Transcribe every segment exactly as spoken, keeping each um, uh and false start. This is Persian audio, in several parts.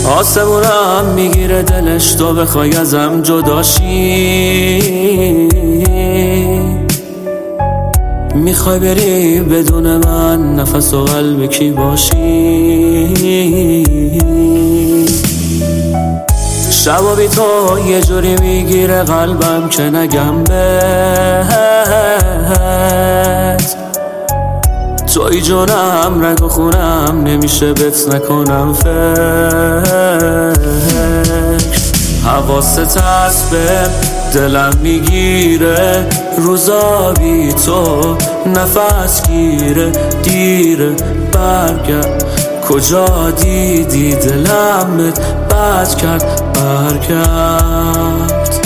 آسمونم میگیره دلش تو بخوای ازم جداشی، میخوای بری بدون من نفس و قلب کی باشی. شبا بی تو یه جوری میگیره قلبم که نگم بهت، توی جونم رگ و خونم نمیشه بت نکنم فکر. حواست هست به دلم میگیره روزا بی تو نفس گیره، دیره برگرد کجا دیدی دلمت بد کرد برگرد.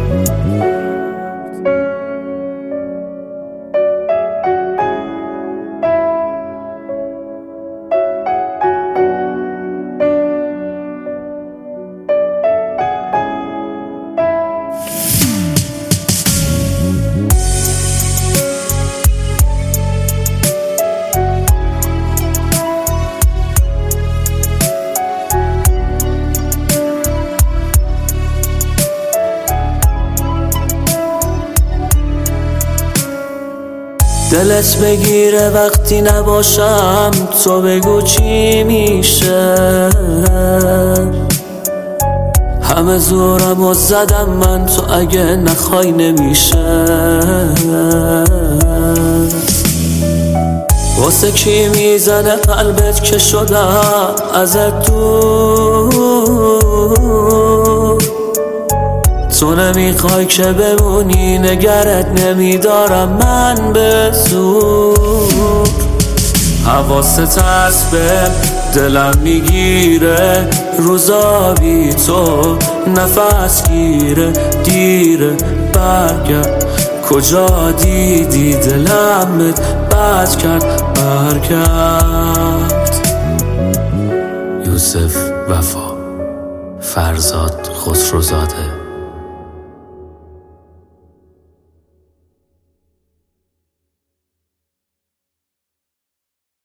دلت بگیره وقتی نباشم، تو بگو چی میشه. همه زورم و زدم من، تو اگه نخوای نمیشه. واسه کی میزنه قلبت که شدم ازت دور، تو نمیخوای که بمونی نگرت نمیدارم من به زور. حواست هست به دلم میگیره روزا بی تو نفس گیره، دیره برگرد کجا دیدی دلمت بد کرد برگرد. یوسف وفا، فرزاد خسروزاده.